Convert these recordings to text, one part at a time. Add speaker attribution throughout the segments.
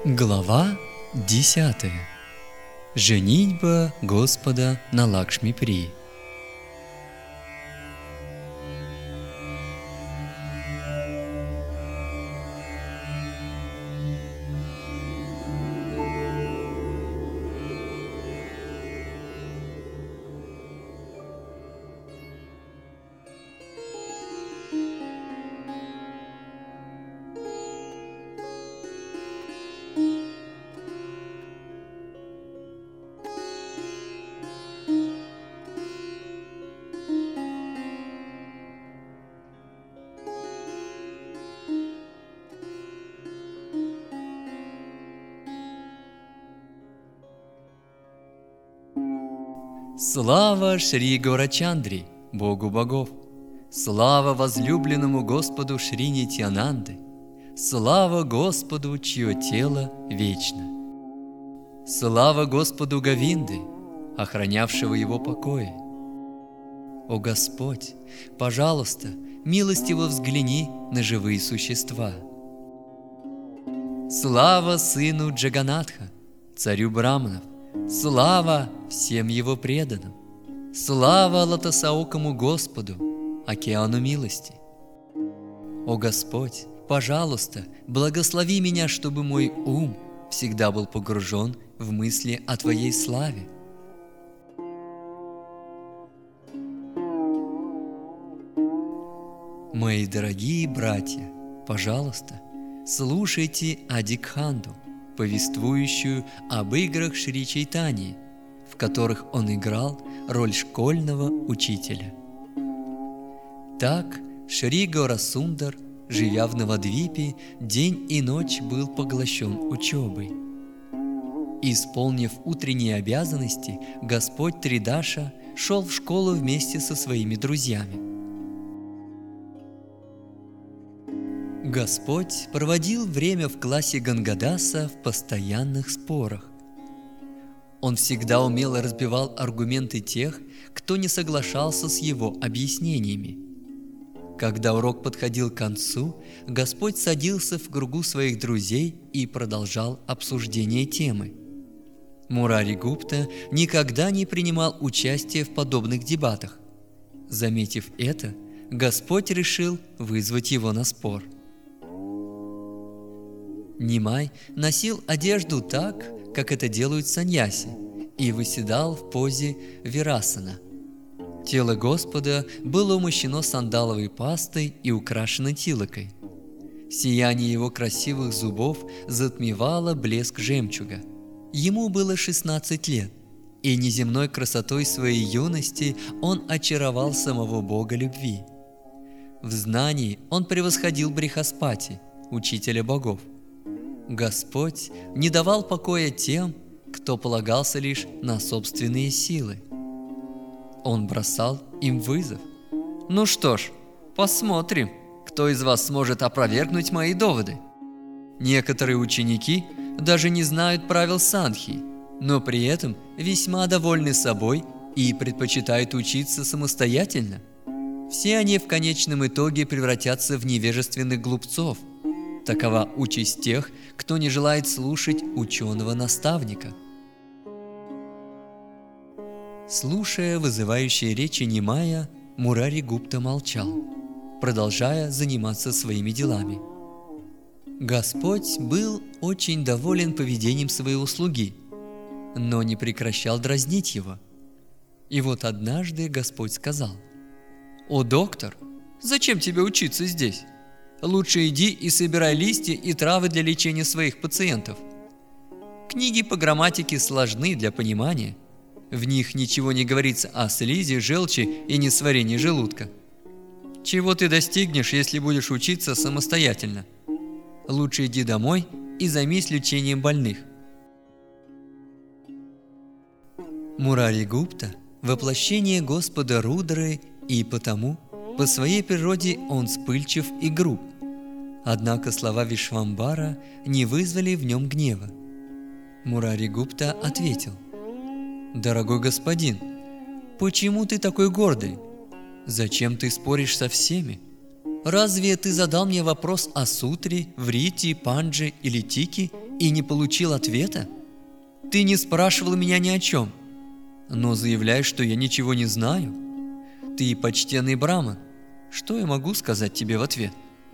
Speaker 1: Глава 10. Женитьба Господа на Лакшми-При. Слава Шри Горачандри, Богу богов! Слава возлюбленному Господу Шри Нитьянанды! Слава Господу, чье тело вечно! Слава Господу Говинды, охранявшего его покои! О Господь, пожалуйста, милостиво взгляни на живые существа! Слава сыну Джаганатха, царю Браманов! Слава всем его преданным! Слава лотосоокому Господу, океану милости! О Господь, пожалуйста, благослови меня, чтобы мой ум всегда был погружен в мысли о Твоей славе. Мои дорогие братья, пожалуйста, слушайте Адикханду, повествующую об играх Шри Чайтаньи, в которых он играл роль школьного учителя. Так Шри Гаурасундар, живя в Навадвипе, день и ночь был поглощен учебой. Исполнив утренние обязанности, Господь Тридаша шел в школу вместе со своими друзьями. Господь проводил время в классе Гангадаса в постоянных спорах. Он всегда умело разбивал аргументы тех, кто не соглашался с его объяснениями. Когда урок подходил к концу, Господь садился в кругу своих друзей и продолжал обсуждение темы. Мурари Гупта никогда не принимал участия в подобных дебатах. Заметив это, Господь решил вызвать его на спор. Нимай носил одежду так, как это делают саньяси, и выседал в позе вирасана. Тело Господа было умощено сандаловой пастой и украшено тилакой. Сияние его красивых зубов затмевало блеск жемчуга. Ему было 16 лет, и неземной красотой своей юности он очаровал самого Бога любви. В знании он превосходил Брихаспати, учителя богов. Господь не давал покоя тем, кто полагался лишь на собственные силы. Он бросал им вызов. «Ну что ж, посмотрим, кто из вас сможет опровергнуть мои доводы. Некоторые ученики даже не знают правил санхи, но при этом весьма довольны собой и предпочитают учиться самостоятельно. Все они в конечном итоге превратятся в невежественных глупцов. Такова участь тех, кто не желает слушать ученого-наставника». Слушая вызывающие речи Нимая, Мурари Гупта молчал, продолжая заниматься своими делами. Господь был очень доволен поведением своего слуги, но не прекращал дразнить его. И вот однажды Господь сказал: «О, доктор, зачем тебе учиться здесь? Лучше иди и собирай листья и травы для лечения своих пациентов. Книги по грамматике сложны для понимания. В них ничего не говорится о слизи, желчи и несварении желудка. Чего ты достигнешь, если будешь учиться самостоятельно? Лучше иди домой и займись лечением больных». Мурари Гупта – воплощение Господа Рудры, и потому, по своей природе, он вспыльчив и груб. Однако слова Вишвамбара не вызвали в нем гнева. Мурари Гупта ответил: «Дорогой господин, почему ты такой гордый? Зачем ты споришь со всеми? Разве ты задал мне вопрос о сутре, врите, панджи или тике и не получил ответа? Ты не спрашивал меня ни о чем, но заявляешь, что я ничего не знаю. Ты почтенный браман. Что я могу сказать тебе в ответ?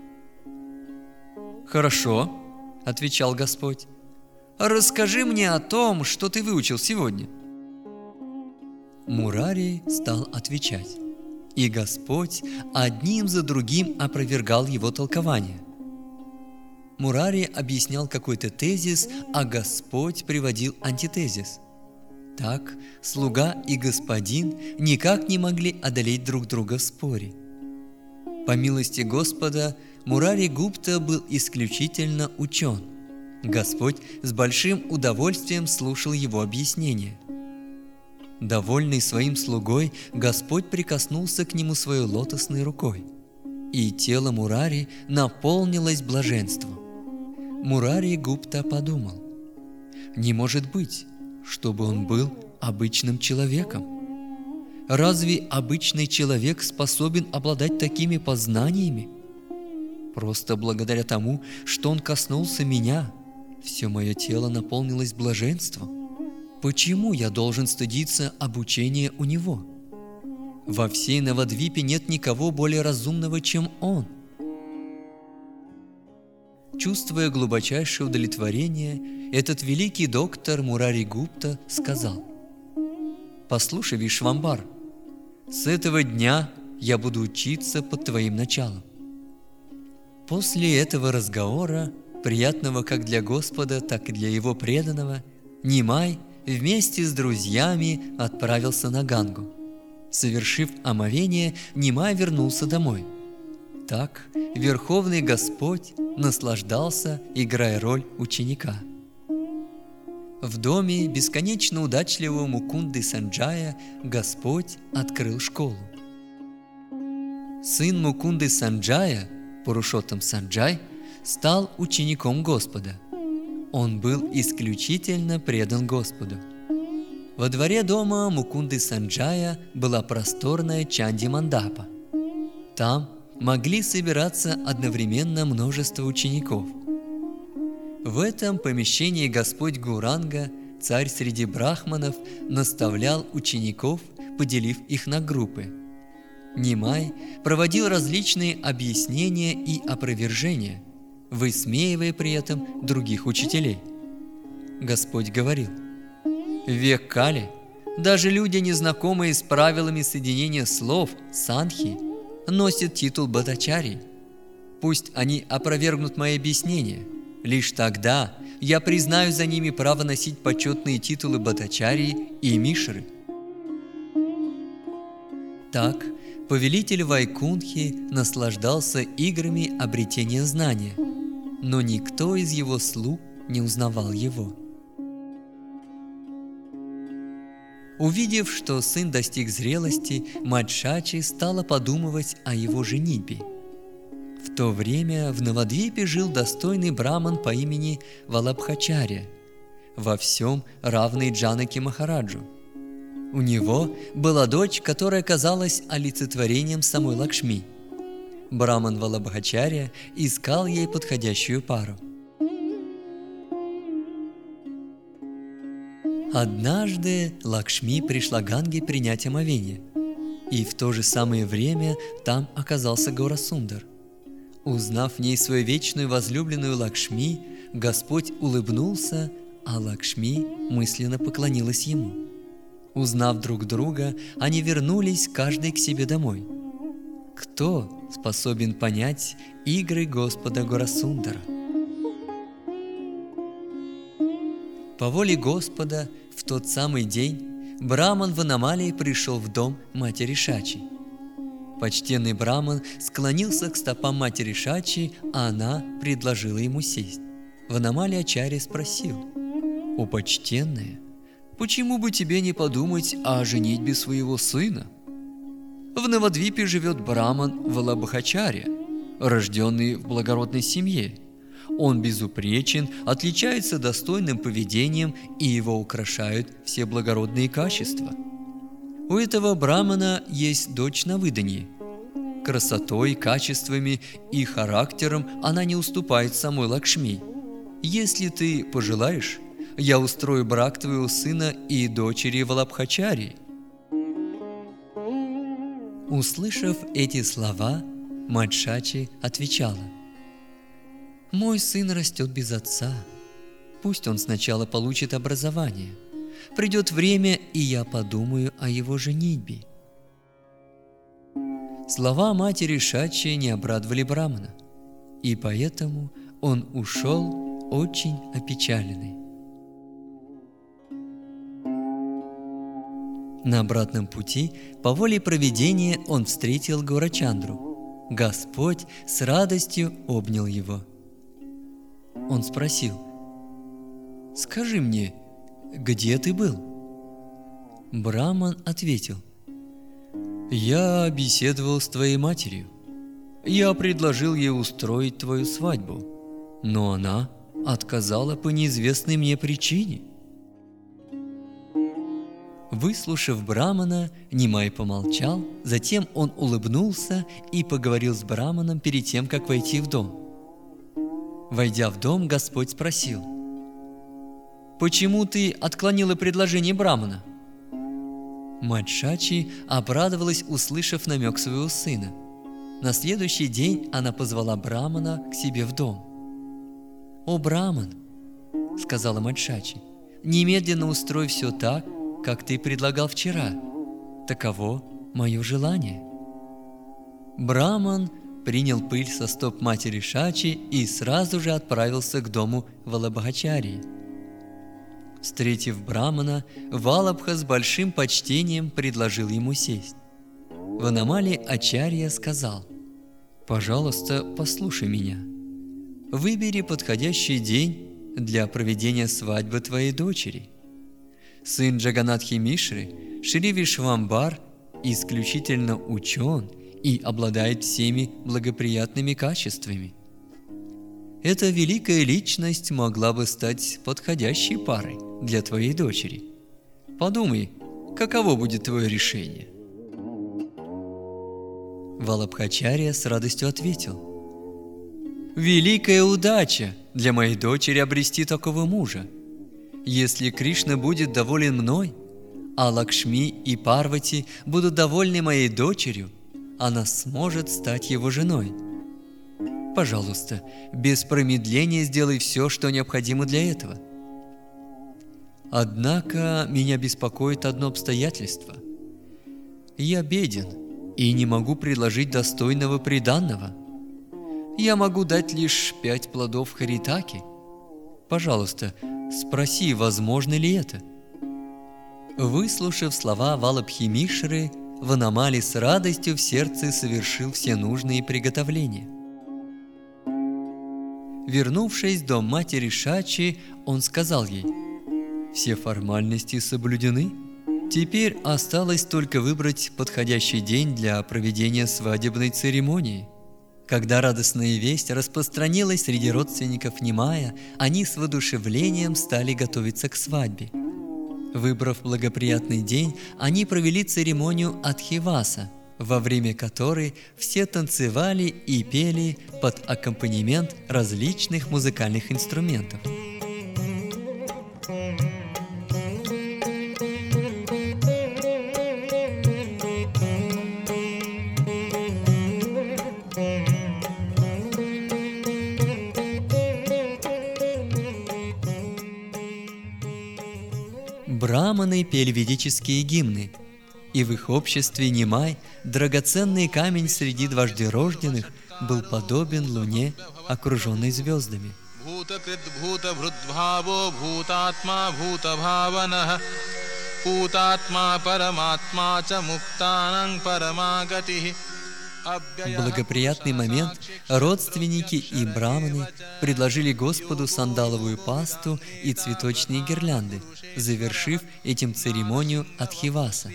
Speaker 1: Хорошо, отвечал Господь. Расскажи мне о том, что ты выучил сегодня. Мурари стал отвечать, и Господь одним за другим опровергал его толкование. Мурари объяснял какой-то тезис, а Господь приводил антитезис. Так слуга и господин никак не могли одолеть друг друга в споре. По милости Господа, Мурари Гупта был исключительно учен. Господь с большим удовольствием слушал его объяснения. Довольный своим слугой, Господь прикоснулся к нему своей лотосной рукой, и тело Мурари наполнилось блаженством. Мурари Гупта подумал: не может быть, чтобы он был обычным человеком. Разве обычный человек способен обладать такими познаниями? Просто благодаря тому, что он коснулся меня, все мое тело наполнилось блаженством. Почему я должен стыдиться обучения у него? Во всей Навадвипе нет никого более разумного, чем он. Чувствуя глубочайшее удовлетворение, этот великий доктор Мурари Гупта сказал: «Послушай, Вишвамбар, с этого дня я буду учиться под твоим началом». После этого разговора, приятного как для Господа, так и для его преданного, Нимай вместе с друзьями отправился на Гангу. Совершив омовение, Нимай вернулся домой. Так Верховный Господь наслаждался, играя роль ученика. В доме бесконечно удачливого Мукунды Санджая Господь открыл школу. Сын Мукунды Санджая, Пурушоттам Санджай, стал учеником Господа. Он был исключительно предан Господу. Во дворе дома Мукунды Санджая была просторная Чанди Мандапа. Там могли собираться одновременно множество учеников. В этом помещении Господь Гауранга, царь среди брахманов, наставлял учеников, поделив их на группы. Нимай проводил различные объяснения и опровержения, высмеивая при этом других учителей. Господь говорил: «В век Кали даже люди, незнакомые с правилами соединения слов, санхи, носят титул Бхаттачарьи. Пусть они опровергнут мои объяснения. Лишь тогда я признаю за ними право носить почетные титулы Бхаттачарьи и Мишры». Так повелитель Вайкунтхи наслаждался играми обретения знания, но никто из его слуг не узнавал его. Увидев, что сын достиг зрелости, мать Шачи стала подумывать о его женитьбе. В то время в Навадвипе жил достойный браман по имени Валабхачарья, во всем равный Джанаки Махараджу. У него была дочь, которая казалась олицетворением самой Лакшми. Браман Валабхачарья искал ей подходящую пару. Однажды Лакшми пришла к Ганге принять омовение, и в то же самое время там оказался Гаурасундар. Узнав в ней свою вечную возлюбленную Лакшми, Господь улыбнулся, а Лакшми мысленно поклонилась ему. Узнав друг друга, они вернулись каждый к себе домой. Кто способен понять игры Господа Гаурасундара? По воле Господа в тот самый день браман Ванамали пришел в дом матери Шачи. Почтенный браман склонился к стопам матери Шачи, а она предложила ему сесть. Ванамали Ачарья спросил: «О, почтенная, почему бы тебе не подумать о женитьбе своего сына? В Навадвипе живет браман Валабхачарья, рожденный в благородной семье. Он безупречен, отличается достойным поведением, и его украшают все благородные качества. У этого брамана есть дочь на выданье. Красотой, качествами и характером она не уступает самой Лакшми. Если ты пожелаешь, я устрою брак твоего сына и дочери Валабхачари». Услышав эти слова, мать Шачи отвечала: «Мой сын растет без отца. Пусть он сначала получит образование. Придет время, и я подумаю о его женитьбе». Слова матери Шачи не обрадовали Брамана, и поэтому он ушел очень опечаленный. На обратном пути, по воле провидения, он встретил Гаурачандру. Господь с радостью обнял его. Он спросил: «Скажи мне, где ты был?» Браман ответил: «Я беседовал с твоей матерью. Я предложил ей устроить твою свадьбу, но она отказала по неизвестной мне причине». Выслушав Брамана, Нимай помолчал, затем он улыбнулся и поговорил с Браманом перед тем, как войти в дом. Войдя в дом, Господь спросил: «Почему ты отклонила предложение Брамана?» Мать Шачи обрадовалась, услышав намек своего сына. На следующий день она позвала Брамана к себе в дом. «О, Браман, — сказала мать Шачи, — немедленно устрой все так, как ты предлагал вчера. Таково мое желание». Браман принял пыль со стоп матери Шачи и сразу же отправился к дому Валабхачарии. Встретив Брамана, Валабха с большим почтением предложил ему сесть. Ванамали Ачарья сказал: «Пожалуйста, послушай меня. Выбери подходящий день для проведения свадьбы твоей дочери. Сын Джаганатхи Мишры, Шри Вишвамбар, исключительно учен и обладает всеми благоприятными качествами. Эта великая личность могла бы стать подходящей парой для твоей дочери. Подумай, каково будет твое решение?» Валабхачарья с радостью ответил: «Великая удача для моей дочери обрести такого мужа. Если Кришна будет доволен мной, а Лакшми и Парвати будут довольны моей дочерью, она сможет стать его женой. Пожалуйста, без промедления сделай все, что необходимо для этого. Однако меня беспокоит одно обстоятельство. Я беден и не могу предложить достойного приданного. Я могу дать лишь 5 плодов харитаки. Пожалуйста, спроси, возможно ли это». Выслушав слова Валабхи Мишры, Ванамали с радостью в сердце совершил все нужные приготовления. Вернувшись в дом матери Шачи, он сказал ей: «Все формальности соблюдены. Теперь осталось только выбрать подходящий день для проведения свадебной церемонии». Когда радостная весть распространилась среди родственников Нимая, они с воодушевлением стали готовиться к свадьбе. Выбрав благоприятный день, они провели церемонию Адхиваса, во время которой все танцевали и пели под аккомпанемент различных музыкальных инструментов. Браманы пели ведические гимны, и в их обществе Нимай, драгоценный камень среди дважды рожденных, был подобен луне, окруженной звездами. В благоприятный момент родственники и браманы предложили Господу сандаловую пасту и цветочные гирлянды, завершив этим церемонию Адхиваса.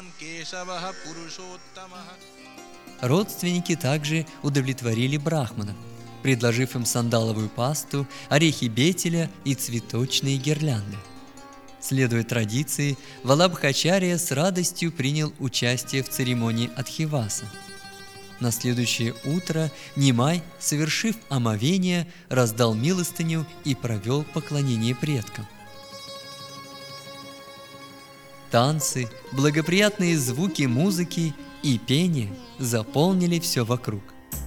Speaker 1: Родственники также удовлетворили брахманов, предложив им сандаловую пасту, орехи бетеля и цветочные гирлянды. Следуя традиции, Валабхачарья с радостью принял участие в церемонии Адхиваса. На следующее утро Нимай, совершив омовение, раздал милостыню и провел поклонение предкам. Танцы, благоприятные звуки музыки и пение заполнили все вокруг.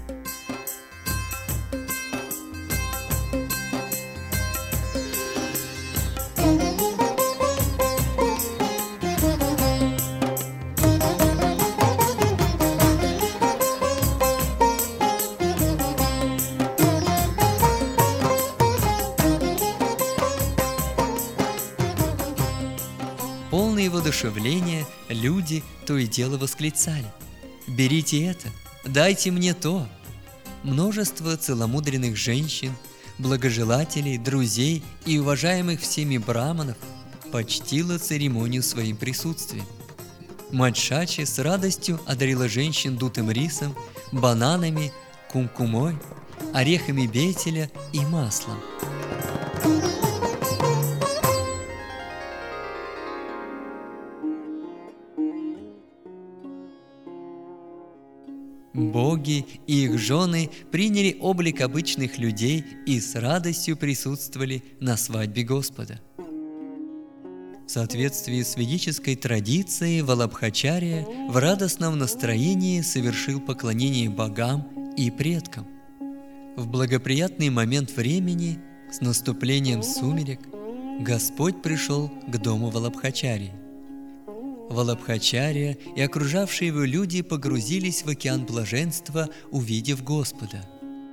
Speaker 1: Полные воодушевления люди то и дело восклицали: «Берите это, дайте мне то». Множество целомудренных женщин, благожелателей, друзей и уважаемых всеми браманов почтило церемонию своим присутствием. Мать Шачи с радостью одарила женщин дутым рисом, бананами, кумкумой, орехами бетеля и маслом. Боги и их жены приняли облик обычных людей и с радостью присутствовали на свадьбе Господа. В соответствии с ведической традицией Валабхачарья в радостном настроении совершил поклонение богам и предкам. В благоприятный момент времени, с наступлением сумерек, Господь пришел к дому Валабхачарьи. Валабхачарья и окружавшие его люди погрузились в океан блаженства, увидев Господа.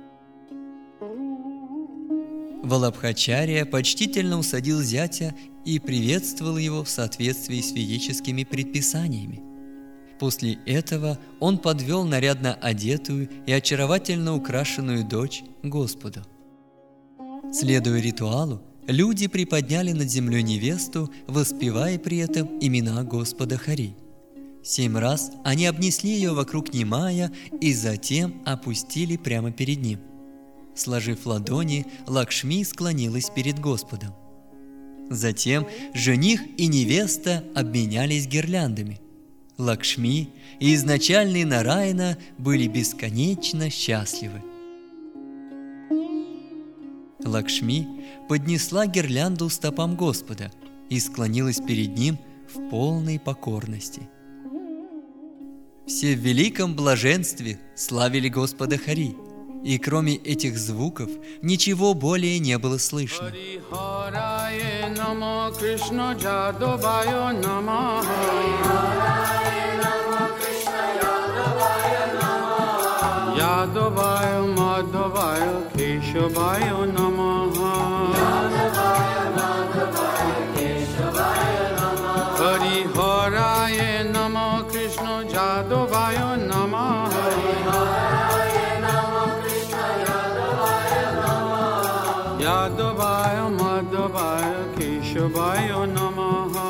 Speaker 1: Валабхачарья почтительно усадил зятя и приветствовал его в соответствии с ведическими предписаниями. После этого он подвел нарядно одетую и очаровательно украшенную дочь к Господу. Следуя ритуалу, люди приподняли над землей невесту, воспевая при этом имена Господа Хари. 7 раз они обнесли ее вокруг Нимая и затем опустили прямо перед ним. Сложив ладони, Лакшми склонилась перед Господом. Затем жених и невеста обменялись гирляндами. Лакшми и изначальный Нараяна были бесконечно счастливы. Лакшми поднесла гирлянду стопам Господа и склонилась перед Ним в полной покорности. Все в великом блаженстве славили Господа Хари, и кроме этих звуков ничего более не было слышно.
Speaker 2: Yadavaya Madhavaya Keshavaya Namaha Hari Haraya Namah Krishna Jadavaya Namaha Yadavaya Madhavaya Keshavaya Namaha.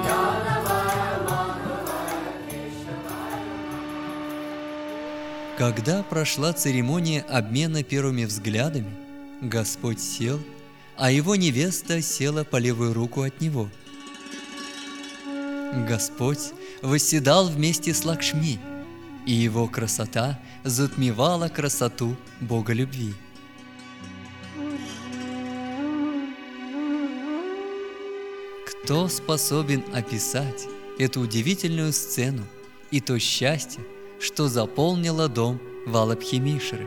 Speaker 1: Когда прошла церемония обмена первыми взглядами, Господь сел, а его невеста села по левую руку от него. Господь восседал вместе с Лакшми, и его красота затмевала красоту Бога любви. Кто способен описать эту удивительную сцену и то счастье, что заполнило дом Валабхимишры?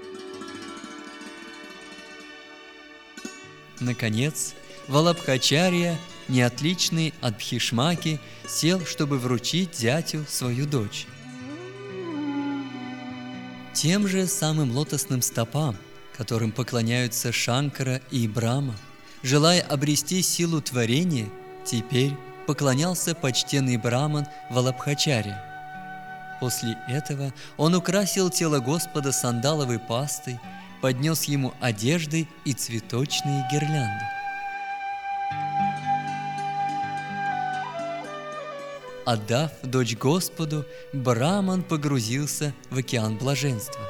Speaker 1: Наконец, Валабхачарья, неотличный от Бхишмаки, сел, чтобы вручить зятю свою дочь. Тем же самым лотосным стопам, которым поклоняются Шанкара и Брахма, желая обрести силу творения, теперь поклонялся почтенный браман Валабхачарья. После этого он украсил тело Господа сандаловой пастой, поднес ему одежды и цветочные гирлянды. Отдав дочь Господу, браман погрузился в океан блаженства.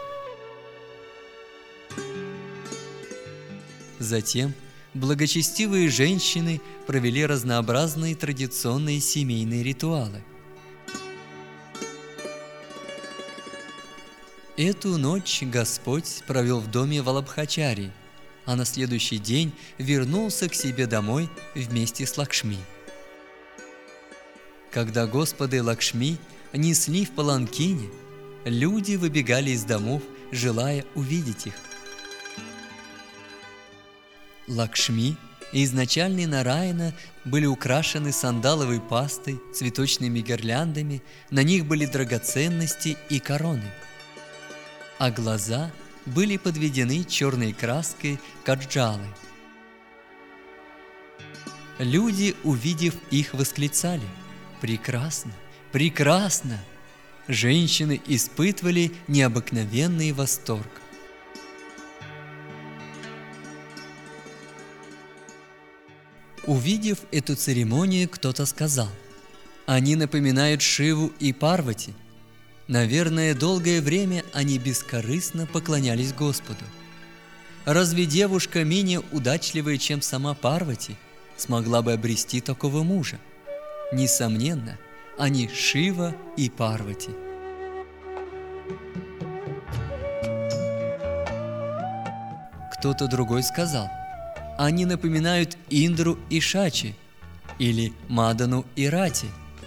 Speaker 1: Затем благочестивые женщины провели разнообразные традиционные семейные ритуалы. Эту ночь Господь провел в доме Валабхачари, а на следующий день вернулся к себе домой вместе с Лакшми. Когда Господы Лакшми несли в паланкине, люди выбегали из домов, желая увидеть их. Лакшми и изначальный Нараяна были украшены сандаловой пастой, цветочными гирляндами, на них были драгоценности и короны, а глаза были подведены черной краской каджалы. Люди, увидев их, восклицали: «Прекрасно! Прекрасно!» Женщины испытывали необыкновенный восторг. Увидев эту церемонию, кто-то сказал: «Они напоминают Шиву и Парвати». Наверное, долгое время они бескорыстно поклонялись Господу. Разве девушка, менее удачливая, чем сама Парвати, смогла бы обрести такого мужа? Несомненно, они Шива и Парвати. Кто-то другой сказал: «Они напоминают Индру и Шачи, или Мадану и Рати».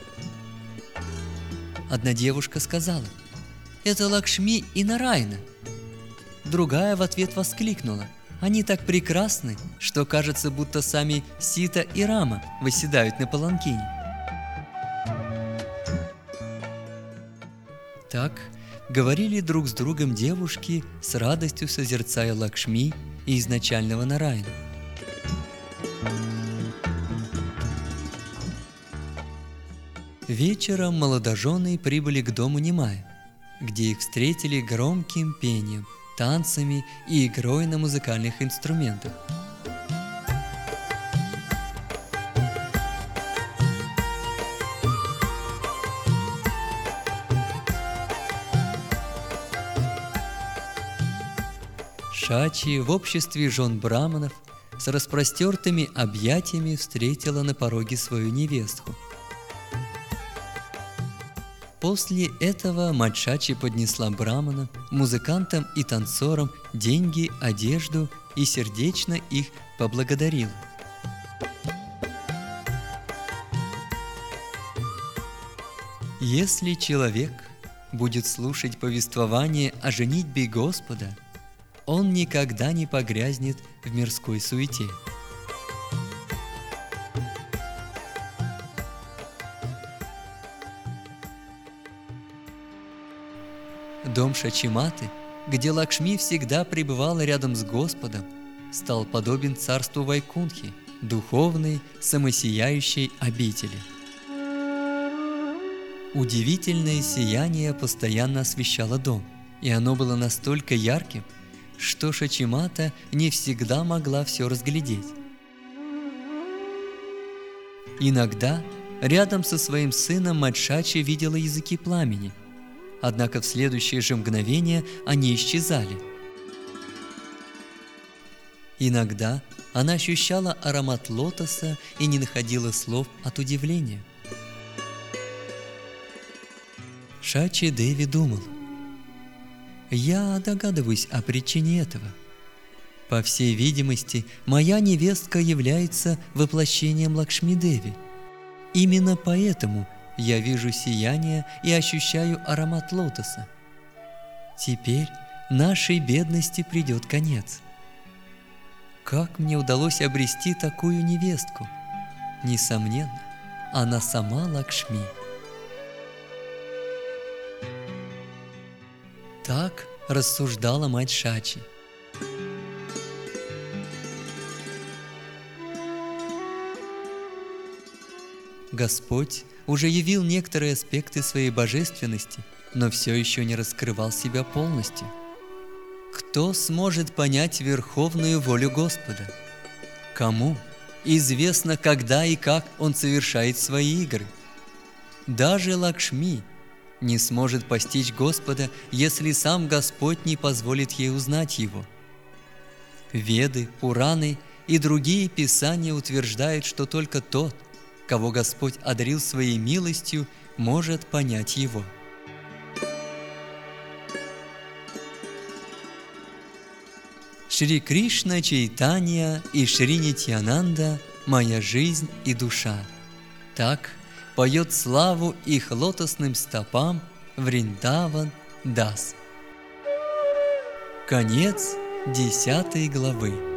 Speaker 1: Одна девушка сказала: «Это Лакшми и Нараяна». Другая в ответ воскликнула: «Они так прекрасны, что кажется, будто сами Сита и Рама восседают на паланкине». Так говорили друг с другом девушки, с радостью созерцая Лакшми и изначального Нараяна. Вечером молодожены прибыли к дому Нимая, где их встретили громким пением, танцами и игрой на музыкальных инструментах. Шачи в обществе жен браманов с распростертыми объятиями встретила на пороге свою невестку. После этого мать Шачи поднесла браманам, музыкантам и танцорам деньги, одежду и сердечно их поблагодарила. Если человек будет слушать повествование о женитьбе Господа, он никогда не погрязнет в мирской суете. Дом Шачиматы, где Лакшми всегда пребывала рядом с Господом, стал подобен царству Вайкунтхи, духовной, самосияющей обители. Удивительное сияние постоянно освещало дом, и оно было настолько ярким, что Шачимата не всегда могла все разглядеть. Иногда рядом со своим сыном мать Шачи видела языки пламени, однако в следующее же мгновение они исчезали. Иногда она ощущала аромат лотоса и не находила слов от удивления. Шачи Деви думала: «Я догадываюсь о причине этого. По всей видимости, моя невестка является воплощением Лакшми Деви. Именно поэтому я вижу сияние и ощущаю аромат лотоса. Теперь нашей бедности придет конец. Как мне удалось обрести такую невестку? Несомненно, она сама Лакшми». Так рассуждала мать Шачи. Господь уже явил некоторые аспекты своей божественности, но все еще не раскрывал себя полностью. Кто сможет понять верховную волю Господа? Кому известно, когда и как Он совершает свои игры? Даже Лакшми не сможет постичь Господа, если сам Господь не позволит ей узнать Его. Веды, Пураны и другие писания утверждают, что только тот, кого Господь одарил своей милостью, может понять Его. Шри Кришна Чайтанья и Шри Нитьянанда – моя жизнь и душа. Так поет славу их лотосным стопам Вриндаван Дас. Конец 10 главы.